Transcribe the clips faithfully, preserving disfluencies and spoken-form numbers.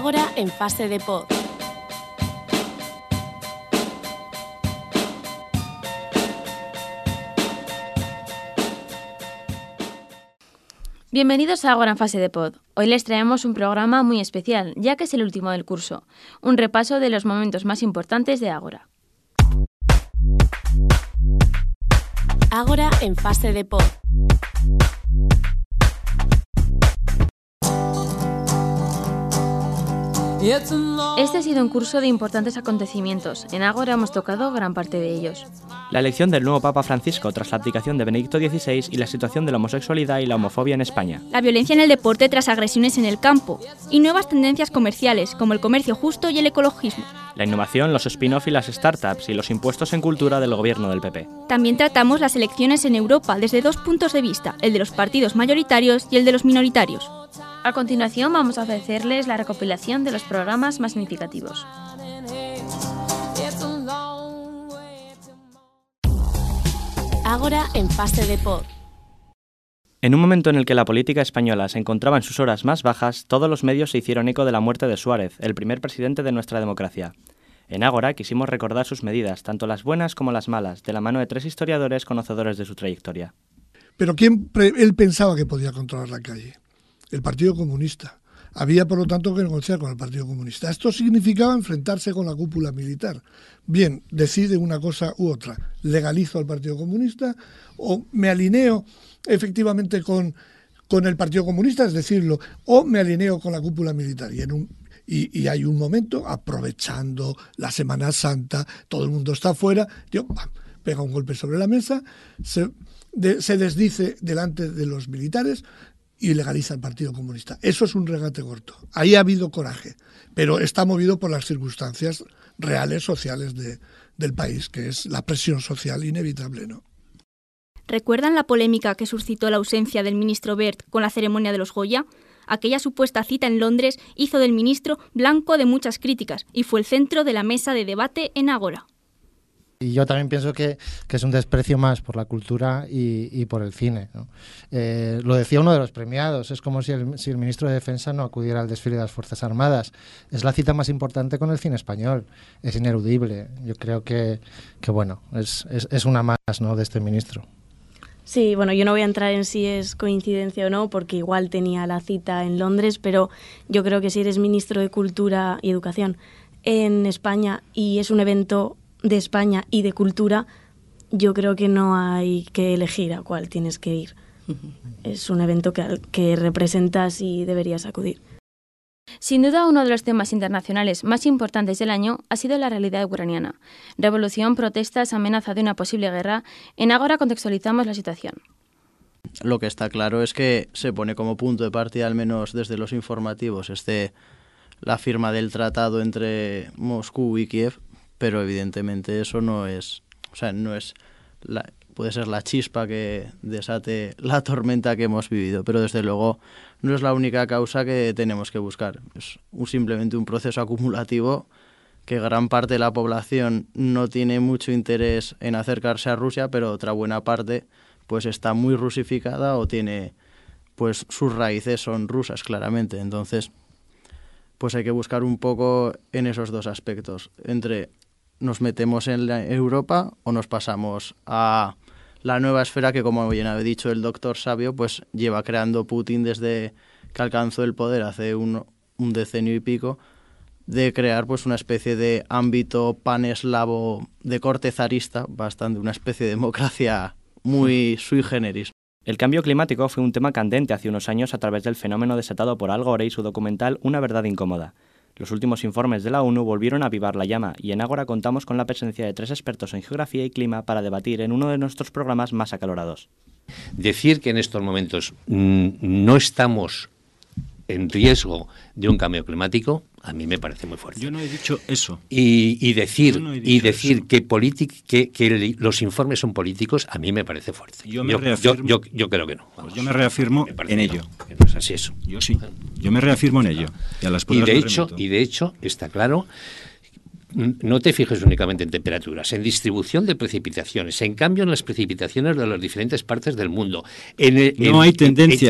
Ágora en fase de pod. Bienvenidos a Ágora en fase de pod. Hoy les traemos un programa muy especial, ya que es el último del curso. Un repaso de los momentos más importantes de Ágora. Ágora en fase de pod. Este ha sido un curso de importantes acontecimientos. En Ágora hemos tocado gran parte de ellos. La elección del nuevo Papa Francisco tras la abdicación de Benedicto dieciséis y la situación de la homosexualidad y la homofobia en España. La violencia en el deporte tras agresiones en el campo. Y nuevas tendencias comerciales, como el comercio justo y el ecologismo. La innovación, los spin-off y las startups y los impuestos en cultura del gobierno del P P. También tratamos las elecciones en Europa desde dos puntos de vista, el de los partidos mayoritarios y el de los minoritarios. A continuación vamos a ofrecerles la recopilación de los programas más significativos. Ágora en fase de pod. En un momento en el que la política española se encontraba en sus horas más bajas, todos los medios se hicieron eco de la muerte de Suárez, el primer presidente de nuestra democracia. En Ágora quisimos recordar sus medidas, tanto las buenas como las malas, de la mano de tres historiadores conocedores de su trayectoria. Pero ¿quién pre- él pensaba que podía controlar la calle? El Partido Comunista. Había, por lo tanto, que negociar con el Partido Comunista. Esto significaba enfrentarse con la cúpula militar. Bien, decide una cosa u otra. ¿Legalizo al Partido Comunista o me alineo efectivamente con, con el Partido Comunista, es decirlo, o me alineo con la cúpula militar? Y, en un, y, y hay un momento, aprovechando la Semana Santa, todo el mundo está afuera, yo, pega un golpe sobre la mesa, se, de, se desdice delante de los militares y legaliza el Partido Comunista. Eso es un regate corto. Ahí ha habido coraje, pero está movido por las circunstancias reales, sociales de, del país, que es la presión social inevitable, ¿no? ¿Recuerdan la polémica que suscitó la ausencia del ministro Wert con la ceremonia de los Goya? Aquella supuesta cita en Londres hizo del ministro blanco de muchas críticas y fue el centro de la mesa de debate en Ágora. Y yo también pienso que, que es un desprecio más por la cultura y, y por el cine, ¿no? Eh, lo decía uno de los premiados, es como si el, si el ministro de Defensa no acudiera al desfile de las Fuerzas Armadas. Es la cita más importante con el cine español, es ineludible. Yo creo que, que bueno, es, es, es una más, ¿no?, de este ministro. Sí, bueno, yo no voy a entrar en si es coincidencia o no, porque igual tenía la cita en Londres, pero yo creo que si eres ministro de Cultura y Educación en España y es un evento de España y de cultura, yo creo que no hay que elegir a cuál tienes que ir. Es un evento que, que representas y deberías acudir. Sin duda, uno de los temas internacionales más importantes del año ha sido la realidad ucraniana. Revolución, protestas, amenaza de una posible guerra. En Ágora contextualizamos la situación. Lo que está claro es que se pone como punto de partida, al menos desde los informativos, este, la firma del tratado entre Moscú y Kiev, pero evidentemente eso no es, o sea, no es la, puede ser la chispa que desate la tormenta que hemos vivido, pero desde luego no es la única causa que tenemos que buscar. Es un, simplemente un proceso acumulativo que gran parte de la población no tiene mucho interés en acercarse a Rusia, pero otra buena parte pues está muy rusificada o tiene, pues sus raíces son rusas claramente. Entonces, pues hay que buscar un poco en esos dos aspectos, entre nos metemos en la Europa o nos pasamos a la nueva esfera que, como bien ha dicho el doctor Sabio, pues lleva creando Putin desde que alcanzó el poder hace un, un decenio y pico, de crear pues una especie de ámbito paneslavo de corte zarista, bastante una especie de democracia muy sui generis. El cambio climático fue un tema candente hace unos años a través del fenómeno desatado por Al Gore y su documental Una verdad incómoda. Los últimos informes de la ONU volvieron a avivar la llama y en Ágora contamos con la presencia de tres expertos en geografía y clima para debatir en uno de nuestros programas más acalorados. Decir que en estos momentos mmm, no estamos en riesgo de un cambio climático, a mí me parece muy fuerte. Yo no he dicho eso. Y, y decir, no y decir que, politic, que, que los informes son políticos, a mí me parece fuerte. Yo, me yo, reafirmo, yo, yo, yo creo que no. Pues yo me reafirmo me en ello. No, que no es así eso. Yo sí. Yo me reafirmo en ello. Y, a las y, de hecho, y de hecho, está claro, no te fijes únicamente en temperaturas, en distribución de precipitaciones, en cambio en las precipitaciones de las diferentes partes del mundo. En, no en, hay tendencias. En,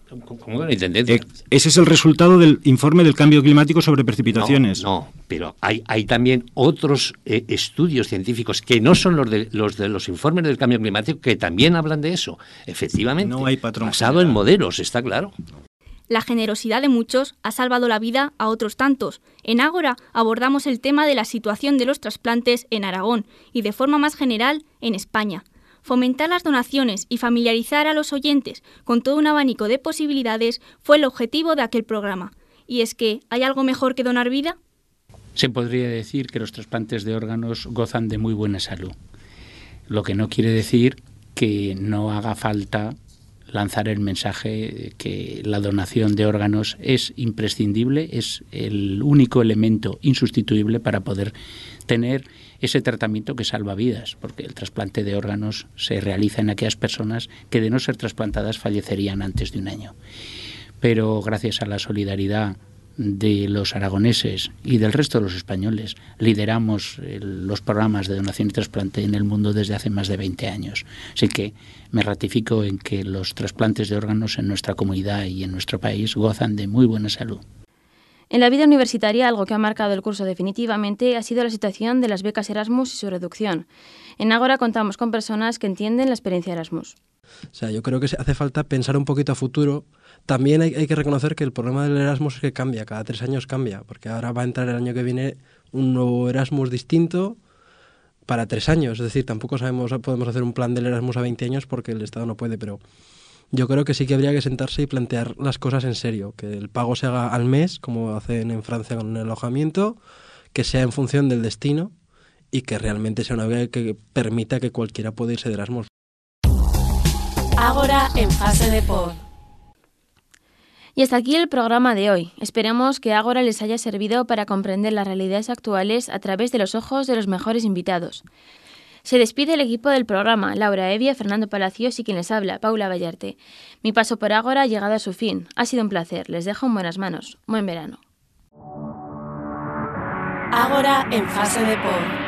¿Cómo que no hay tendencia? Eh, ese es el resultado del informe del cambio climático sobre precipitaciones. No, no, pero hay, hay también otros eh, estudios científicos que no son los de, los de los informes del cambio climático que también hablan de eso. Efectivamente, no hay patrón basado general. en modelos, está claro. La generosidad de muchos ha salvado la vida a otros tantos. En Ágora abordamos el tema de la situación de los trasplantes en Aragón y, de forma más general, en España. Fomentar las donaciones y familiarizar a los oyentes con todo un abanico de posibilidades fue el objetivo de aquel programa. ¿Y es que hay algo mejor que donar vida? Se podría decir que los trasplantes de órganos gozan de muy buena salud, lo que no quiere decir que no haga falta lanzar el mensaje de que la donación de órganos es imprescindible, es el único elemento insustituible para poder tener ese tratamiento que salva vidas, porque el trasplante de órganos se realiza en aquellas personas que, de no ser trasplantadas, fallecerían antes de un año. Pero gracias a la solidaridad de los aragoneses y del resto de los españoles, lideramos el, los programas de donación y trasplante en el mundo desde hace más de veinte años. Así que me ratifico en que los trasplantes de órganos en nuestra comunidad y en nuestro país gozan de muy buena salud. En la vida universitaria, algo que ha marcado el curso definitivamente ha sido la situación de las becas Erasmus y su reducción. En Ágora contamos con personas que entienden la experiencia Erasmus. O sea, yo creo que hace falta pensar un poquito a futuro. También hay, hay que reconocer que el problema del Erasmus es que cambia, cada tres años cambia, porque ahora va a entrar el año que viene un nuevo Erasmus distinto para tres años. Es decir, tampoco sabemos podemos hacer un plan del Erasmus a veinte años porque el Estado no puede, pero yo creo que sí que habría que sentarse y plantear las cosas en serio, que el pago se haga al mes, como hacen en Francia con el alojamiento, que sea en función del destino y que realmente sea una beca que permita que cualquiera pueda irse de Erasmus. Ágora en fase de pod. Y hasta aquí el programa de hoy. Esperamos que Ágora les haya servido para comprender las realidades actuales a través de los ojos de los mejores invitados. Se despide el equipo del programa, Laura Evia, Fernando Palacios y quien les habla, Paula Vallarte. Mi paso por Ágora ha llegado a su fin. Ha sido un placer. Les dejo en buenas manos. Buen verano. Ágora en fase de pod.